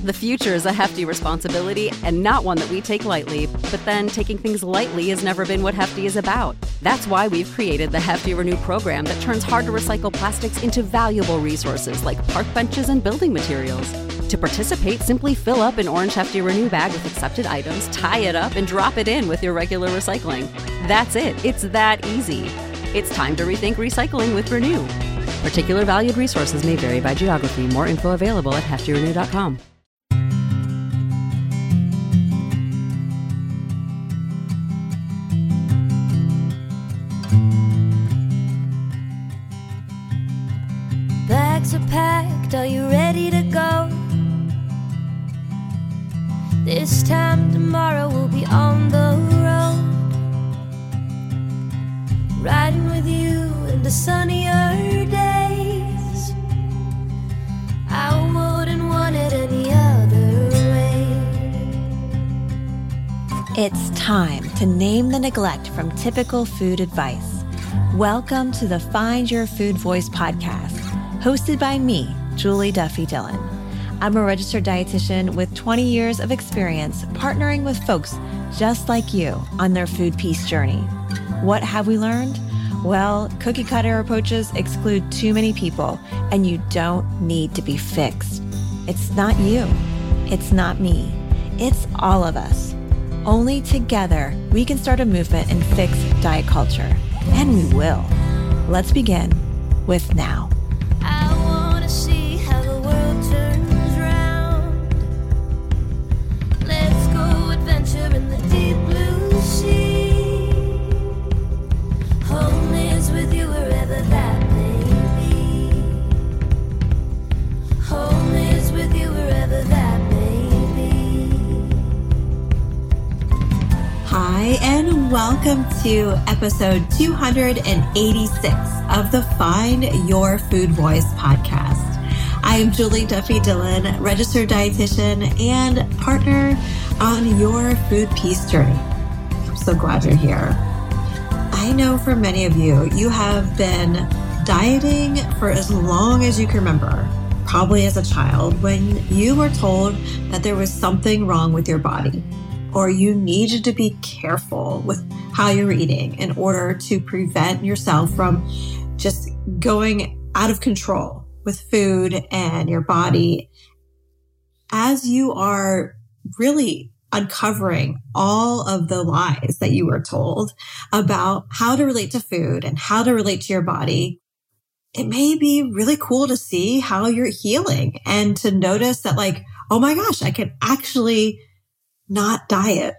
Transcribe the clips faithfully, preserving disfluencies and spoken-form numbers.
The future is a hefty responsibility and not one that we take lightly, but then taking things lightly has never been what Hefty is about. That's why we've created the Hefty Renew program that turns hard-to-recycle plastics into valuable resources like park benches and building materials. To participate, simply fill up an orange Hefty Renew bag with accepted items, tie it up, and drop it in with your regular recycling. That's it. It's that easy. It's time to rethink recycling with Renew. Particular valued resources may vary by geography. More info available at hefty renew dot com. Bags are packed, are you ready to go? This time tomorrow we'll be on the road, riding with you in the sunnier days. I wouldn't want it any other way. It's time to name the neglect from typical food advice. Welcome to the Find Your Food Voice podcast, hosted by me, Julie Duffy Dillon. I'm a registered dietitian with twenty years of experience partnering with folks just like you on their food peace journey. What have we learned? Well, cookie cutter approaches exclude too many people, and you don't need to be fixed. It's not you. It's not me. It's all of us. Only together we can start a movement and fix diet culture. And we will. Let's begin with now. I wanna see how the world turns round. Let's go adventure in the deep blue sea. Home is with you wherever that may be. Home is with you wherever that may be. Hi, and welcome to episode two hundred eighty-six of the Find Your Food Voice podcast. I am Julie Duffy Dillon, registered dietitian and partner on your food peace journey. I'm so glad you're here. I know for many of you, you have been dieting for as long as you can remember, probably as a child, when you were told that there was something wrong with your body, or you needed to be careful with how you're eating in order to prevent yourself from just going out of control with food and your body. As you are really uncovering all of the lies that you were told about how to relate to food and how to relate to your body, it may be really cool to see how you're healing and to notice that, like, oh my gosh, I can actually not diet.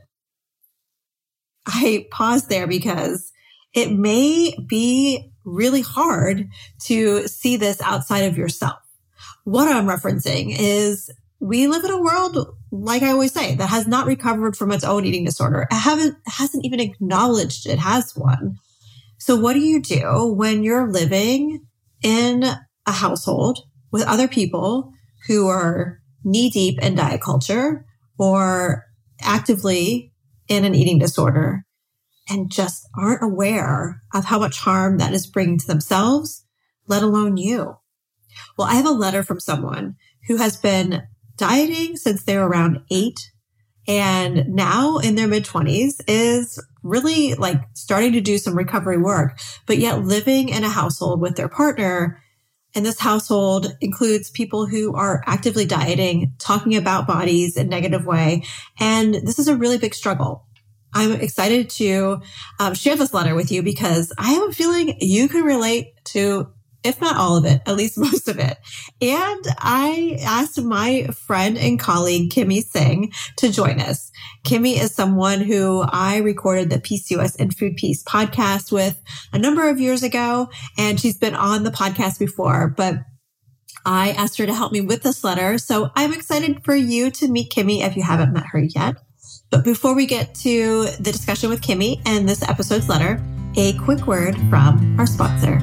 I paused there because it may be really hard to see this outside of yourself. What I'm referencing is we live in a world, like I always say, that has not recovered from its own eating disorder. It haven't, hasn't even acknowledged it has one. So what do you do when you're living in a household with other people who are knee deep in diet culture or actively in an eating disorder and just aren't aware of how much harm that is bringing to themselves, let alone you? Well, I have a letter from someone who has been dieting since they were around eight and now in their mid-twenties is really like starting to do some recovery work, but yet living in a household with their partner. And this household includes people who are actively dieting, talking about bodies in a negative way. And this is a really big struggle. I'm excited to um, share this letter with you because I have a feeling you can relate to, if not all of it, at least most of it. And I asked my friend and colleague, Kimmy Singh, to join us. Kimmy is someone who I recorded the P C O S and Food Peace podcast with a number of years ago, and she's been on the podcast before, but I asked her to help me with this letter. So I'm excited for you to meet Kimmy if you haven't met her yet. But before we get to the discussion with Kimmy and this episode's letter, a quick word from our sponsor.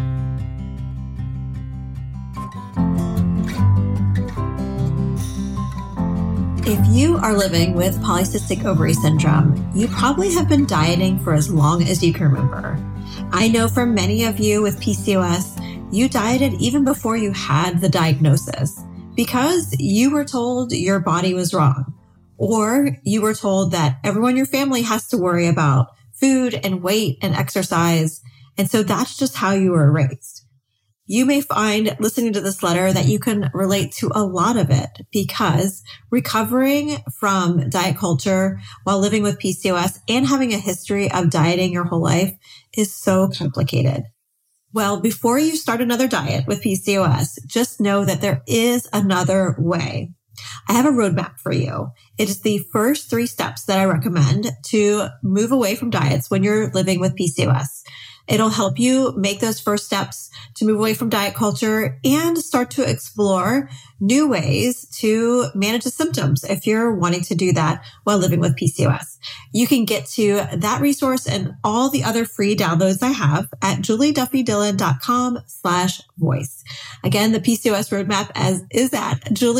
If you are living with polycystic ovary syndrome, you probably have been dieting for as long as you can remember. I know for many of you with P C O S, you dieted even before you had the diagnosis because you were told your body was wrong, or you were told that everyone in your family has to worry about food and weight and exercise. And so that's just how you were raised. You may find listening to this letter that you can relate to a lot of it, because recovering from diet culture while living with P C O S and having a history of dieting your whole life is so complicated. Well, before you start another diet with P C O S, just know that there is another way. I have a roadmap for you. It is the first three steps that I recommend to move away from diets when you're living with P C O S. It'll help you make those first steps to move away from diet culture and start to explore new ways to manage the symptoms if you're wanting to do that while living with P C O S. You can get to that resource and all the other free downloads I have at julieduffydillon.com slash voice. Again, the P C O S roadmap as is at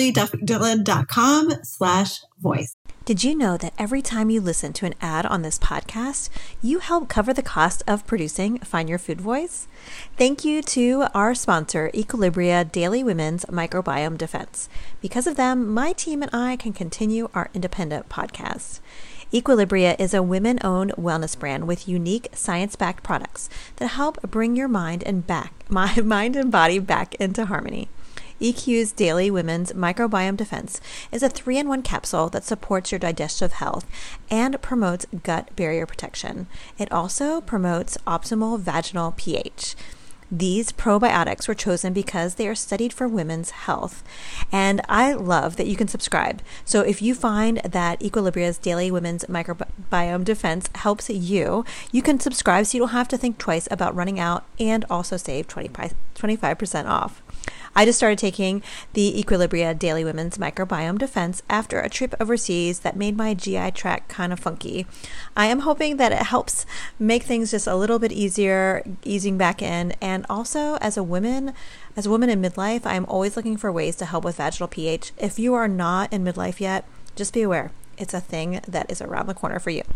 julieduffydillon.com slash voice. Did you know that every time you listen to an ad on this podcast, you help cover the cost of producing Find Your Food Voice? Thank you to our sponsor, Equilibria Daily Women's Microbiome Defense. Because of them, my team and I can continue our independent podcast. Equilibria is a women-owned wellness brand with unique science-backed products that help bring your mind and back, my mind and body back into harmony. E Q's Daily Women's Microbiome Defense is a three in one capsule that supports your digestive health and promotes gut barrier protection. It also promotes optimal vaginal pH. These probiotics were chosen because they are studied for women's health. And I love that you can subscribe. So if you find that Equilibria's Daily Women's Microbiome Defense helps you, you can subscribe so you don't have to think twice about running out, and also save twenty-five percent off. I just started taking the Equilibria Daily Women's Microbiome Defense after a trip overseas that made my G I tract kind of funky. I am hoping that it helps make things just a little bit easier, easing back in. And also, as a woman, as a woman in midlife, I'm always looking for ways to help with vaginal pH. If you are not in midlife yet, just be aware. It's a thing that is around the corner for you.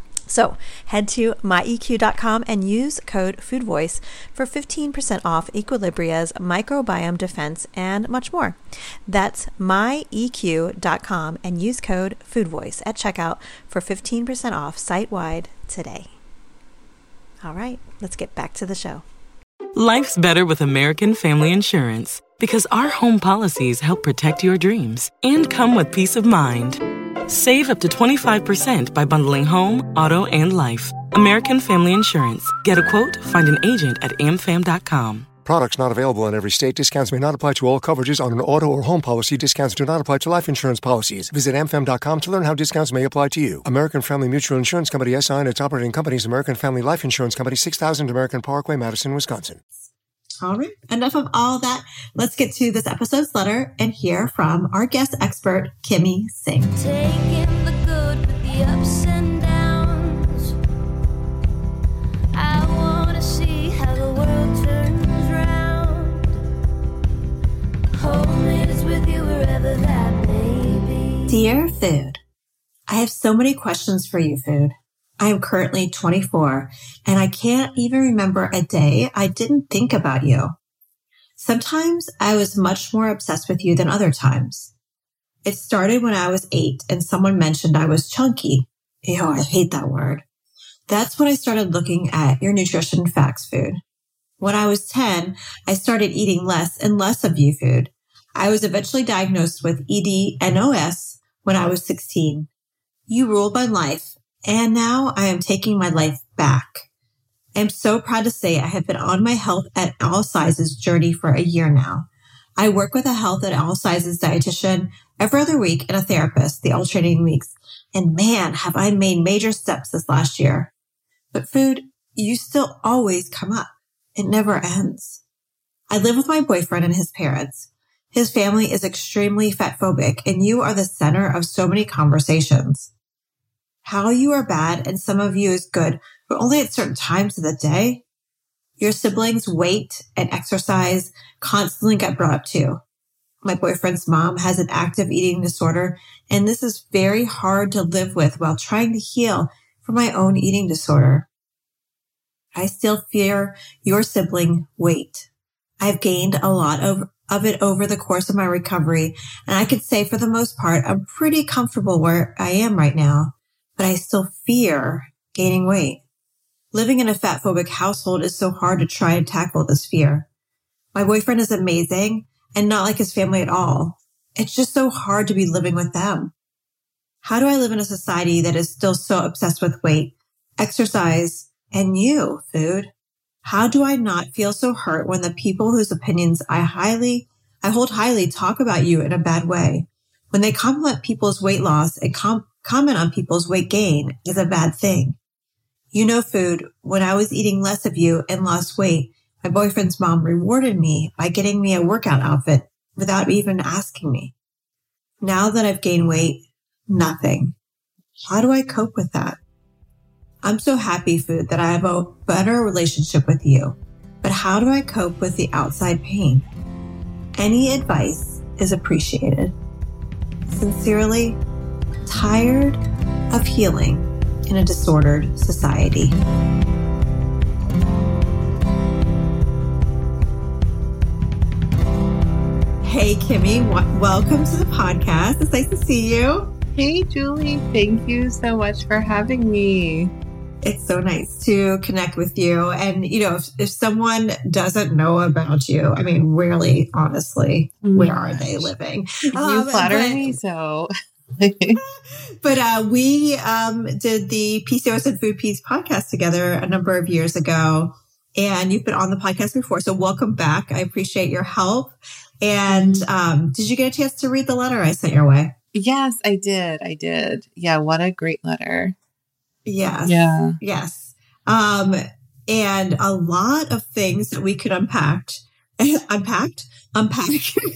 So head to my E Q dot com and use code FOODVOICE for fifteen percent off Equilibria's Microbiome Defense and much more. That's my E Q dot com and use code FOODVOICE at checkout for fifteen percent off site-wide today. All right, let's get back to the show. Life's better with American Family Insurance because our home policies help protect your dreams and come with peace of mind. Save up to twenty-five percent by bundling home, auto, and life. American Family Insurance. Get a quote, find an agent at a m fam dot com. Products not available in every state. Discounts may not apply to all coverages on an auto or home policy. Discounts do not apply to life insurance policies. Visit a m fam dot com to learn how discounts may apply to you. American Family Mutual Insurance Company, S I and its operating companies, American Family Life Insurance Company, six thousand American Parkway, Madison, Wisconsin. All right. Enough of all that. Let's get to this episode's letter and hear from our guest expert, Kimmy Singh. Taking the good with the ups and downs. I want to see how the world turns round. Home is with you wherever that may be. Dear Food, I have so many questions for you, Food. I am currently twenty-four, and I can't even remember a day I didn't think about you. Sometimes I was much more obsessed with you than other times. It started when I was eight and someone mentioned I was chunky. Ew, I hate that word. That's when I started looking at your nutrition facts, Food. When I was ten, I started eating less and less of you, Food. I was eventually diagnosed with E D N O S when I was sixteen. You ruled my life. And now I am taking my life back. I am so proud to say I have been on my health at all sizes journey for a year now. I work with a health at all sizes dietitian every other week and a therapist the alternating weeks. And man, have I made major steps this last year. But Food, you still always come up. It never ends. I live with my boyfriend and his parents. His family is extremely fat phobic, and you are the center of so many conversations. How you are bad and some of you is good, but only at certain times of the day. Your siblings' weight and exercise constantly get brought up too. My boyfriend's mom has an active eating disorder, and this is very hard to live with while trying to heal from my own eating disorder. I still fear your sibling weight. I've gained a lot of, of it over the course of my recovery. And I could say for the most part, I'm pretty comfortable where I am right now, but I still fear gaining weight. Living in a fat phobic household is so hard to try and tackle this fear. My boyfriend is amazing and not like his family at all. It's just so hard to be living with them. How do I live in a society that is still so obsessed with weight, exercise, and you, food? How do I not feel so hurt when the people whose opinions I highly, I hold highly talk about you in a bad way? When they compliment people's weight loss and com- comment on people's weight gain is a bad thing. You know, food, when I was eating less of you and lost weight, my boyfriend's mom rewarded me by getting me a workout outfit without even asking me. Now that I've gained weight, nothing. How do I cope with that? I'm so happy, food, that I have a better relationship with you. But how do I cope with the outside pain? Any advice is appreciated. Sincerely, tired of healing in a disordered society. Hey, Kimmy, w- welcome to the podcast. It's nice to see you. Hey, Julie. Thank you so much for having me. It's so nice to connect with you. And, you know, if, if someone doesn't know about you, I mean, really, honestly, oh where gosh. Are they living? You um, flatter but, me, so... but uh, we um, did the P C O S and Food Peace podcast together a number of years ago, and you've been on the podcast before. So welcome back. I appreciate your help. And um, did you get a chance to read the letter I sent your way? Yes, I did. I did. Yeah, what a great letter. Yes. Yeah. Yes. Um, and a lot of things that we could unpack, unpacked, unpack.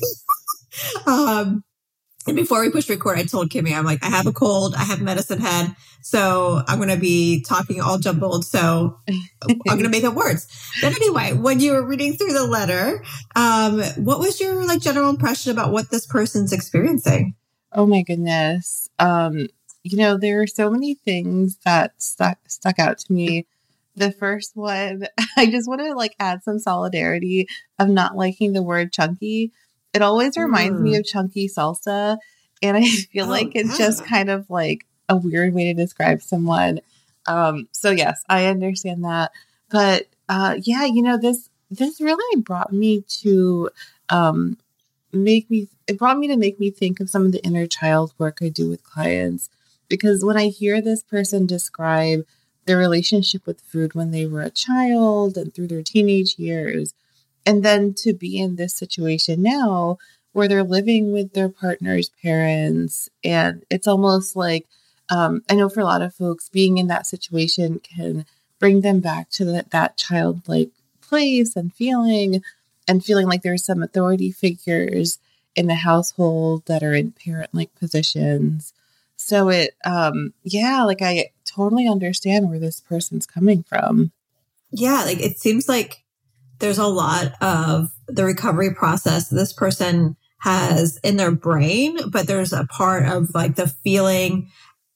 um, And before we pushed record, I told Kimmy, I'm like, I have a cold, I have medicine head, so I'm going to be talking all jumbled, so I'm going to make up words. But anyway, when you were reading through the letter, um, what was your like general impression about what this person's experiencing? Oh my goodness. Um, you know, there are so many things that stuck, stuck out to me. The first one, I just want to like add some solidarity of not liking the word chunky. It always reminds mm. me of chunky salsa. And I feel oh, like it's yeah. just kind of like a weird way to describe someone. Um, so yes, I understand that. But uh, yeah, you know, this, this really brought me to um, make me, it brought me to make me think of some of the inner child work I do with clients. Because when I hear this person describe their relationship with food when they were a child and through their teenage years, and then to be in this situation now where they're living with their partner's parents. And it's almost like, um, I know for a lot of folks, being in that situation can bring them back to that, that childlike place and feeling, and feeling like there's some authority figures in the household that are in parent-like positions. So it, um, yeah, like I totally understand where this person's coming from. Yeah, like it seems like there's a lot of the recovery process this person has in their brain, but there's a part of like the feeling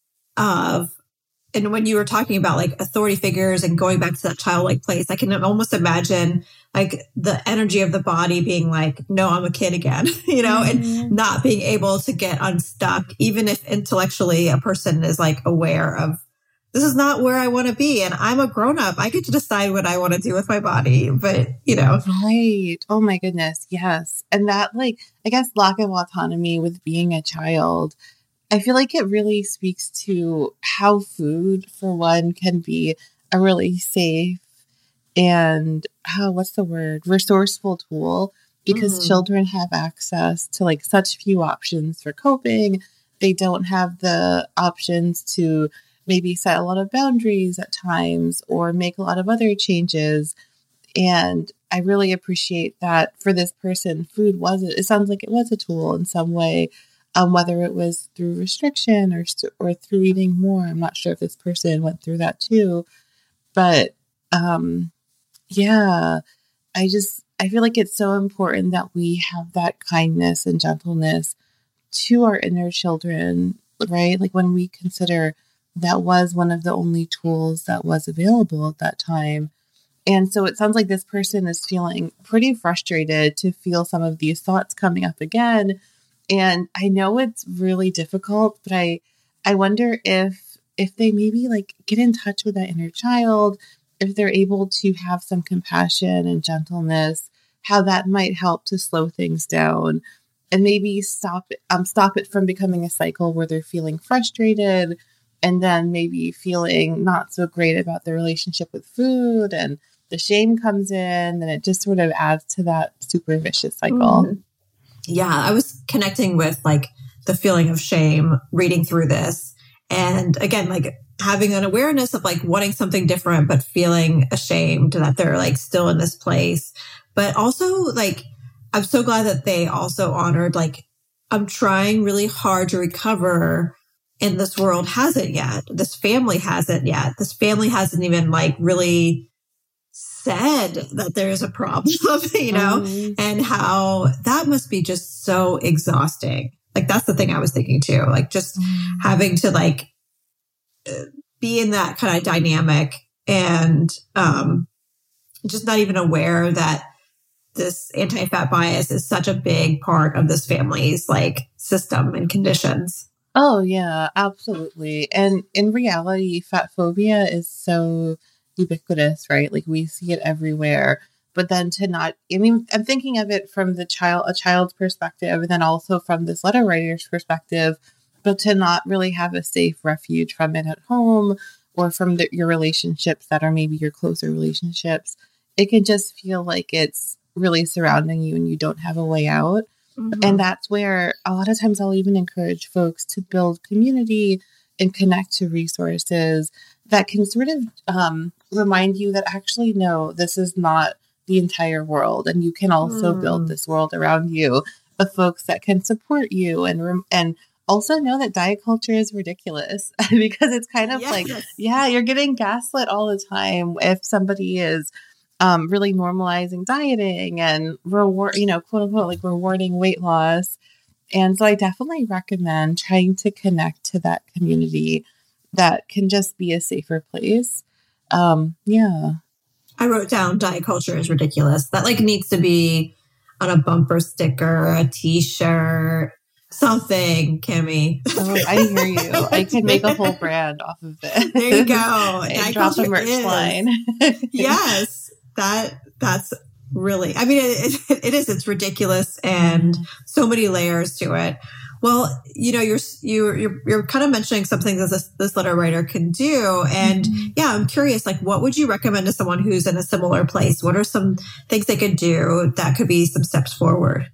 of, and when you were talking about like authority figures and going back to that childlike place, I can almost imagine like the energy of the body being like, no, I'm a kid again, you know, mm-hmm. and not being able to get unstuck, even if intellectually a person is like aware of, this is not where I want to be. And I'm a grown up. I get to decide what I want to do with my body. But, you know. Right. Oh, my goodness. Yes. And that, like, I guess lack of autonomy with being a child, I feel like it really speaks to how food, for one, can be a really safe and, how, what's the word, resourceful tool. Because mm-hmm. children have access to, like, such few options for coping. They don't have the options to maybe set a lot of boundaries at times or make a lot of other changes. And I really appreciate that for this person, food was, it sounds like it was a tool in some way, um, whether it was through restriction or, or through eating more. I'm not sure if this person went through that too, but um, yeah, I just, I feel like it's so important that we have that kindness and gentleness to our inner children, right? Like when we consider that was one of the only tools that was available at that time. And so it sounds like this person is feeling pretty frustrated to feel some of these thoughts coming up again. And I know it's really difficult, but I, I wonder if, if they maybe like get in touch with that inner child, if they're able to have some compassion and gentleness, how that might help to slow things down and maybe stop it, um, stop it from becoming a cycle where they're feeling frustrated and then maybe feeling not so great about their relationship with food, and the shame comes in, and it just sort of adds to that super vicious cycle. Mm-hmm. Yeah, I was connecting with like the feeling of shame reading through this. And again, like having an awareness of like wanting something different, but feeling ashamed that they're like still in this place. But also like, I'm so glad that they also honored, like, I'm trying really hard to recover and this world hasn't yet. This family hasn't yet. This family hasn't even like really said that there's a problem, you know, mm-hmm. and how that must be just so exhausting. Like, that's the thing I was thinking too, like just mm-hmm. having to like be in that kind of dynamic and um, just not even aware that this anti-fat bias is such a big part of this family's like system and conditions. Oh yeah, absolutely. And in reality, fat phobia is so ubiquitous, right? Like we see it everywhere. But then to not, I mean, I'm thinking of it from the child, a child's perspective, and then also from this letter writer's perspective, but to not really have a safe refuge from it at home or from the, your relationships that are maybe your closer relationships. It can just feel like it's really surrounding you and you don't have a way out. Mm-hmm. And that's where a lot of times I'll even encourage folks to build community and connect to resources that can sort of um, remind you that actually, no, this is not the entire world. And you can also mm. build this world around you of folks that can support you and, rem- and also know that diet culture is ridiculous because it's kind of yes. like, yeah, you're getting gaslit all the time if somebody is Um, really normalizing dieting and reward, you know, quote unquote, like rewarding weight loss. And so I definitely recommend trying to connect to that community that can just be a safer place. Um, yeah. I wrote down diet culture is ridiculous. That like needs to be on a bumper sticker, a t-shirt, something, Kimmy. Oh, I hear you. I can make a whole brand off of it. There you go. And drop a merch is. line. Yes. That that's really, I mean, it, it, it is, it's ridiculous and so many layers to it. Well, you know, you're, you're, you're, you're kind of mentioning something that this, this letter writer can do. And mm-hmm. yeah, I'm curious, like, what would you recommend to someone who's in a similar place? What are some things they could do that could be some steps forward?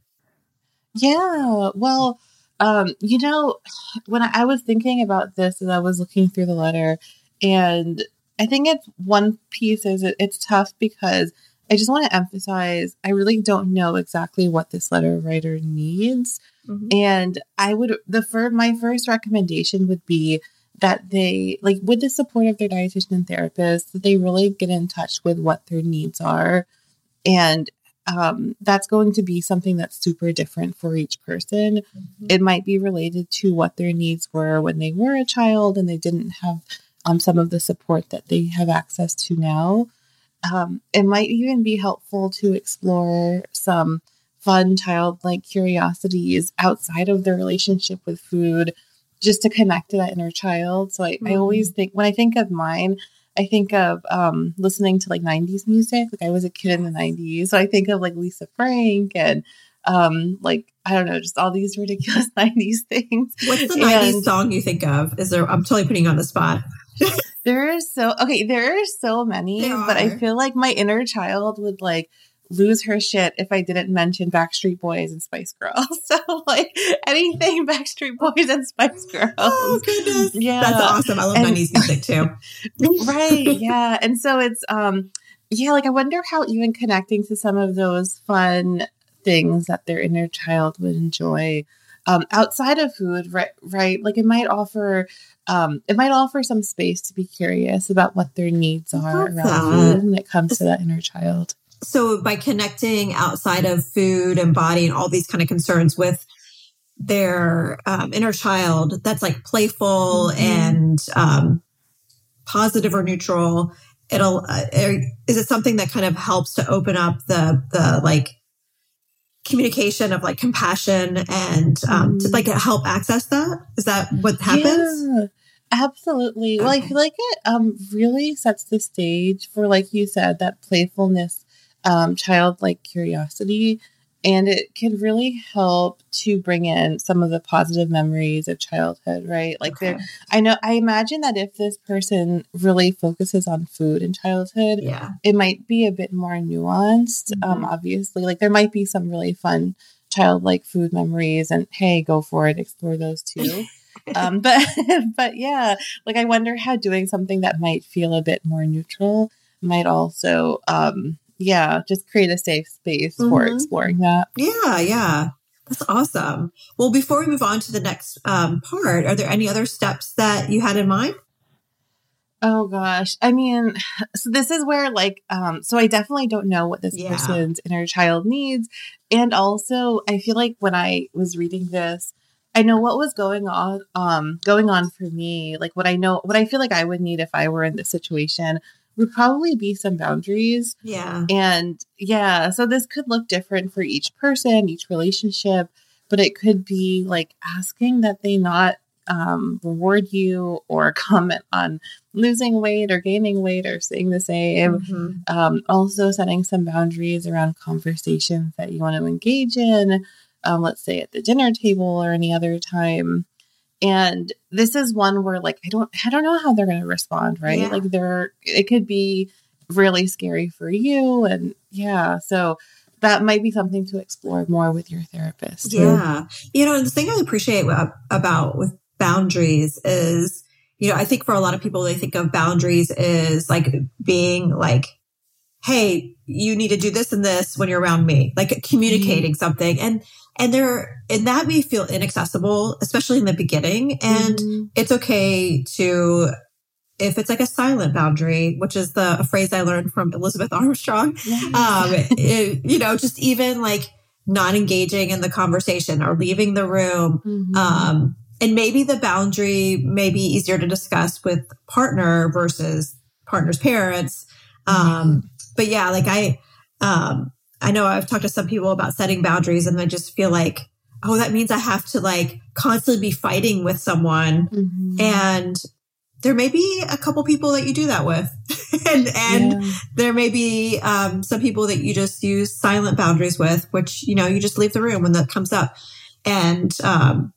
Yeah, well, um, you know, when I, I was thinking about this as I was looking through the letter, and I think it's one piece is it, it's tough because I just want to emphasize, I really don't know exactly what this letter writer needs. Mm-hmm. And I would, the fir- my first recommendation would be that they, like with the support of their dietitian and therapist, that they really get in touch with what their needs are. And um, that's going to be something that's super different for each person. Mm-hmm. It might be related to what their needs were when they were a child and they didn't have Um, some of the support that they have access to now. Um, it might even be helpful to explore some fun childlike curiosities outside of their relationship with food, just to connect to that inner child. So I, mm-hmm. I always think, when I think of mine, I think of um, listening to like nineties music. Like I was a kid in the nineties. So I think of like Lisa Frank and um, like, I don't know, just all these ridiculous nineties things. What's the nineties and, song you think of? Is there, I'm totally putting you on the spot. There are so, okay, there are so many, but I feel like my inner child would like lose her shit if I didn't mention Backstreet Boys and Spice Girls. So like anything Backstreet Boys and Spice Girls. Oh goodness. Yeah. That's awesome. I love and, nineties music too. Right. Yeah. And so it's, um, yeah, like I wonder how even connecting to some of those fun things that their inner child would enjoy um, outside of food, right? Right. Like it might offer, um, it might offer some space to be curious about what their needs are around food when it comes to that inner child. So by connecting outside of food and body and all these kind of concerns with their um, inner child, that's like playful mm-hmm. and um, positive or neutral, it'll, uh, is it something that kind of helps to open up the, the like communication of like compassion and um, to like help access that? Is that what happens? Yeah, absolutely. Okay. Well, I feel like it um, really sets the stage for, like you said, that playfulness, um, childlike curiosity. And it can really help to bring in some of the positive memories of childhood, right? Like okay. there, I know, I imagine that if this person really focuses on food in childhood, yeah. it might be a bit more nuanced. Mm-hmm. Um, obviously, like there might be some really fun childlike food memories, and hey, go for it, explore those too. um, but, but yeah, like I wonder how doing something that might feel a bit more neutral might also, um, yeah, just create a safe space mm-hmm. for exploring that. Yeah, yeah. That's awesome. Well, before we move on to the next um, part, are there any other steps that you had in mind? Oh, gosh. I mean, so this is where like, um, so I definitely don't know what this yeah. person's inner child needs. And also, I feel like when I was reading this, I know what was going on, um, going on for me, like what I know, what I feel like I would need if I were in this situation would probably be some boundaries. Yeah. And yeah, so this could look different for each person, each relationship, but it could be like asking that they not um, reward you or comment on losing weight or gaining weight or staying the same. Mm-hmm. Um, also setting some boundaries around conversations that you want to engage in, um, let's say at the dinner table or any other time. And this is one where like, I don't, I don't know how they're going to respond, right? Yeah. Like they're, it could be really scary for you. And yeah, so that might be something to explore more with your therapist. Yeah. You know, the thing I appreciate about with boundaries is, you know, I think for a lot of people, they think of boundaries as like being like, hey, you need to do this and this when you're around me, like communicating mm-hmm. something. And, and there, and that may feel inaccessible, especially in the beginning. And mm-hmm. it's okay to, if it's like a silent boundary, which is the a phrase I learned from Elizabeth Armstrong, yes. um, it, you know, just even like not engaging in the conversation or leaving the room. Mm-hmm. Um, and maybe the boundary may be easier to discuss with partner versus partner's parents. Um, mm-hmm. But yeah, like I, um, I know I've talked to some people about setting boundaries and I just feel like, oh, that means I have to like constantly be fighting with someone. Mm-hmm. And there may be a couple people that you do that with. and and yeah. there may be um, some people that you just use silent boundaries with, which, you know, you just leave the room when that comes up. And um,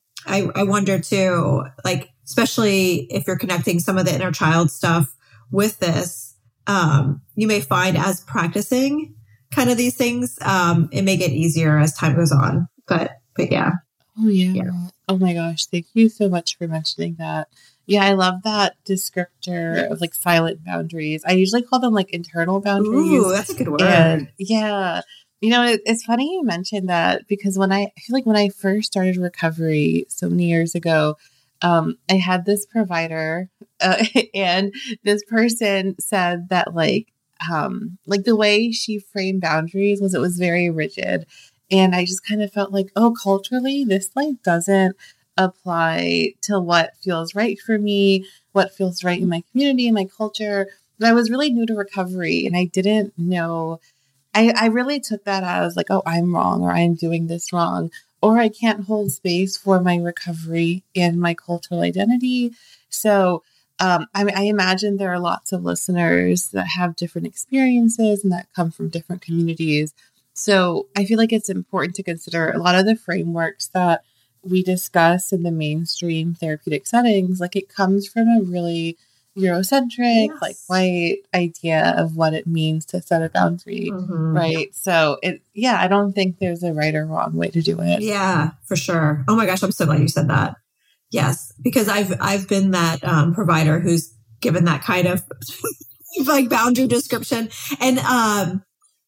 I, I wonder too, like, especially if you're connecting some of the inner child stuff with this, um, you may find as practicing kind of these things, um, it may get easier as time goes on. But, but yeah. Oh, yeah. yeah. Oh, my gosh. Thank you so much for mentioning that. Yeah, I love that descriptor of like silent boundaries. I usually call them like internal boundaries. Ooh, that's a good word. And yeah. You know, it, it's funny you mentioned that because when I, I feel like when I first started recovery so many years ago, um, I had this provider uh, and this person said that like, um, like the way she framed boundaries was it was very rigid. And I just kind of felt like, oh, culturally, this like doesn't apply to what feels right for me, what feels right in my community, in my culture. But I was really new to recovery and I didn't know. I, I really took that as like, oh, I'm wrong or I'm doing this wrong or I can't hold space for my recovery and my cultural identity. So um, I, I imagine there are lots of listeners that have different experiences and that come from different communities. So I feel like it's important to consider a lot of the frameworks that we discuss in the mainstream therapeutic settings. Like it comes from a really Eurocentric, yes. like white idea of what it means to set a boundary, mm-hmm. right? So it, yeah, I don't think there's a right or wrong way to do it. Yeah, for sure. Oh my gosh, I'm so glad you said that. Yes, because I've I've been that um, provider who's given that kind of like boundary description, and um,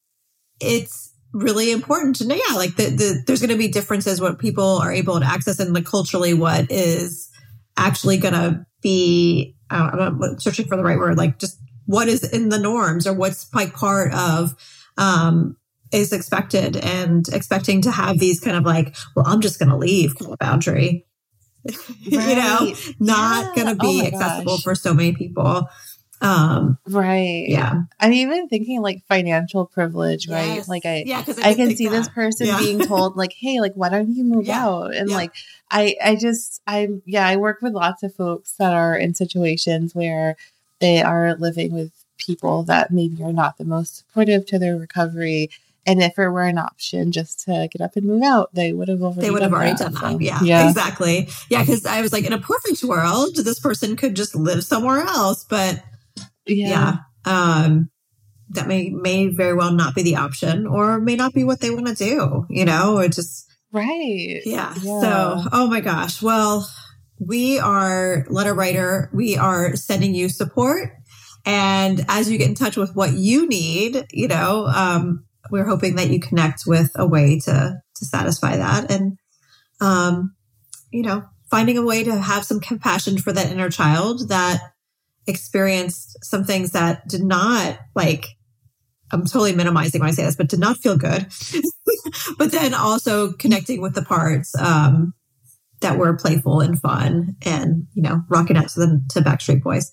it's really important to know. Yeah, like the, the there's going to be differences what people are able to access, and like culturally, what is actually going to be. Uh, I'm not searching for the right word. Like just what is in the norms, or what's like part of um, is expected, and expecting to have these kind of like, well, I'm just going to leave kind of boundary. Right. You know, not yeah. going to be oh accessible gosh. for so many people. Um, right. Yeah. I'm even thinking like financial privilege, Yes. right? Like I, yeah, because I, I can think see that. this person Yeah. being told like, hey, like, why don't you move Yeah. out? And Yeah. like, I, I just, I'm, yeah, I work with lots of folks that are in situations where they are living with people that maybe are not the most supportive to their recovery. And if it were an option just to get up and move out, they would have already They would have done already that. done that. So, Yeah, yeah. exactly. Yeah, because I was like, in a perfect world, this person could just live somewhere else. But Yeah. yeah, um, that may may very well not be the option, or may not be what they want to do. You know, or just Right. yeah. Yeah. So, oh my gosh. Well, we are Letter Writer. We are sending you support, and as you get in touch with what you need, you know, um, we're hoping that you connect with a way to to satisfy that, and um, you know, finding a way to have some compassion for that inner child that experienced some things that did not like. I'm totally minimizing when I say this, but did not feel good. But then also connecting with the parts um, that were playful and fun, and you know, rocking out to the to Backstreet Boys.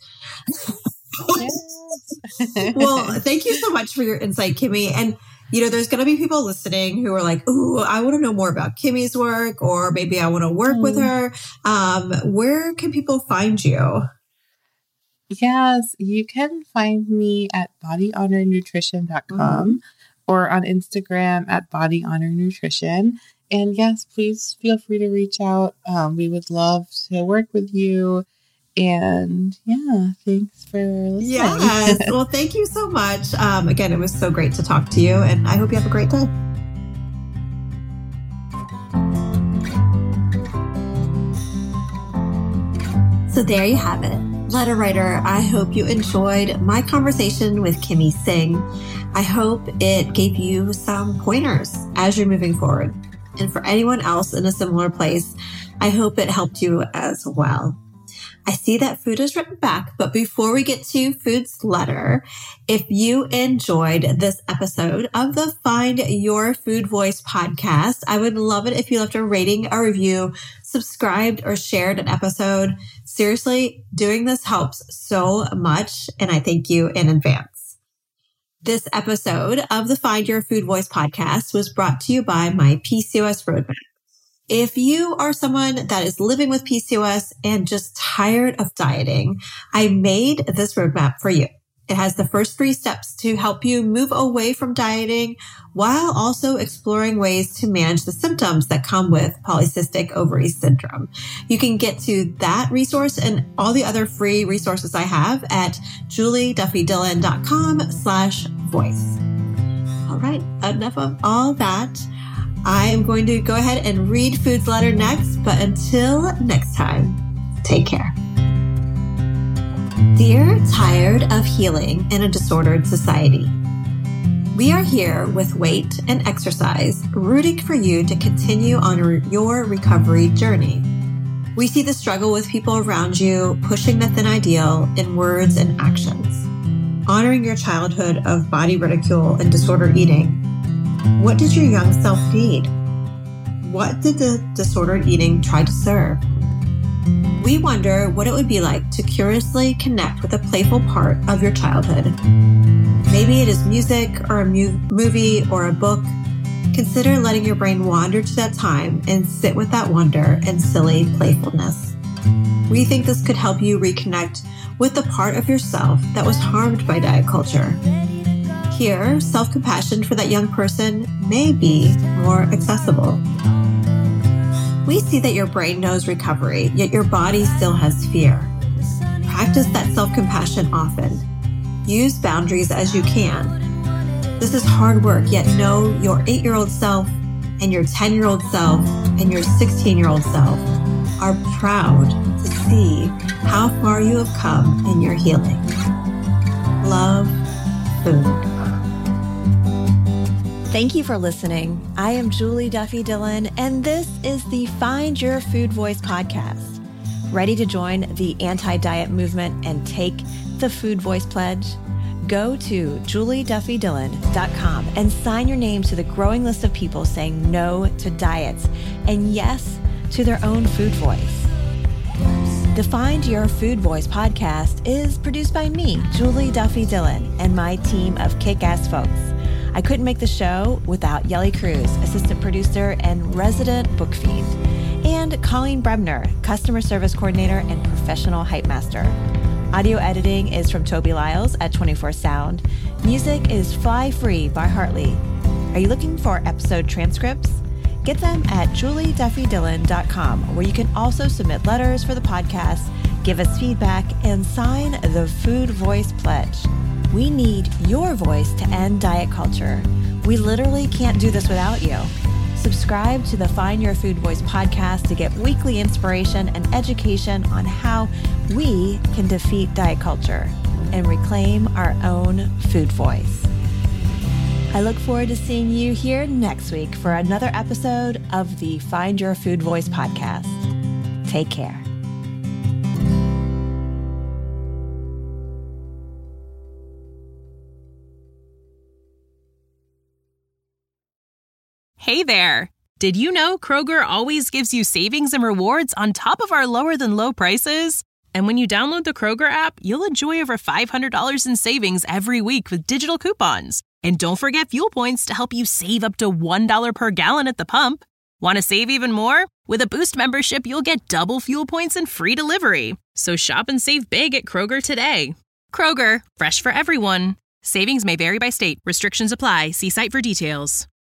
Well, thank you so much for your insight, Kimmy. And you know, there's going to be people listening who are like, "Ooh, I want to know more about Kimmy's work, or maybe I want to work mm. with her." Um, where can people find you? Yes, you can find me at body honor nutrition dot com mm-hmm. or on Instagram at body honor nutrition. And yes, please feel free to reach out. Um, we would love to work with you. And yeah, thanks for listening. Yes. Well, thank you so much. Um, again, it was so great to talk to you, and I hope you have a great day. So there you have it. Letter Writer, I hope you enjoyed my conversation with Kimmy Singh. I hope it gave you some pointers as you're moving forward. And for anyone else in a similar place, I hope it helped you as well. I see that Food is written back, but before we get to Food's letter, if you enjoyed this episode of the Find Your Food Voice podcast, I would love it if you left a rating, a review, subscribed, or shared an episode. Seriously, doing this helps so much, and I thank you in advance. This episode of the Find Your Food Voice podcast was brought to you by my P C O S Roadmap. If you are someone that is living with P C O S and just tired of dieting, I made this roadmap for you. It has the first three steps to help you move away from dieting while also exploring ways to manage the symptoms that come with polycystic ovary syndrome. You can get to that resource and all the other free resources I have at julieduffydillon.com slash voice. All right, enough of all that. I am going to go ahead and read Food's letter next, but until next time, take care. Dear Tired of Healing in a Disordered Society, we are here with weight and exercise, rooting for you to continue on your recovery journey. We see the struggle with people around you, pushing the thin ideal in words and actions. Honoring your childhood of body ridicule and disordered eating, what did your young self need? What did the disordered eating try to serve? We wonder what it would be like to curiously connect with a playful part of your childhood. Maybe it is music or a mu- movie or a book. Consider letting your brain wander to that time and sit with that wonder and silly playfulness. We think this could help you reconnect with the part of yourself that was harmed by diet culture. Here, self-compassion for that young person may be more accessible. We see that your brain knows recovery, yet your body still has fear. Practice that self-compassion often. Use boundaries as you can. This is hard work, yet know your eight-year-old self and your ten-year-old self and your sixteen-year-old self are proud to see how far you have come in your healing. Love, Food. Thank you for listening. I am Julie Duffy Dillon, and this is the Find Your Food Voice podcast. Ready to join the anti-diet movement and take the Food Voice Pledge? Go to julie duffy dillon dot com and sign your name to the growing list of people saying no to diets and yes to their own food voice. The Find Your Food Voice podcast is produced by me, Julie Duffy Dillon, and my team of kick-ass folks. I couldn't make the show without Yelly Cruz, assistant producer and resident book fiend, and Colleen Brebner, customer service coordinator and professional hype master. Audio editing is from Toby Lyles at twenty-four Sound. Music is Fly Free by Hartley. Are you looking for episode transcripts? Get them at julie duffy dillon dot com, where you can also submit letters for the podcast, give us feedback, and sign the Food Voice Pledge. We need your voice to end diet culture. We literally can't do this without you. Subscribe to the Find Your Food Voice podcast to get weekly inspiration and education on how we can defeat diet culture and reclaim our own food voice. I look forward to seeing you here next week for another episode of the Find Your Food Voice podcast. Take care. Hey there! Did you know Kroger always gives you savings and rewards on top of our lower than low prices? And when you download the Kroger app, you'll enjoy over five hundred dollars in savings every week with digital coupons. And don't forget fuel points to help you save up to one dollar per gallon at the pump. Want to save even more? With a Boost membership, you'll get double fuel points and free delivery. So shop and save big at Kroger today. Kroger, fresh for everyone. Savings may vary by state. Restrictions apply. See site for details.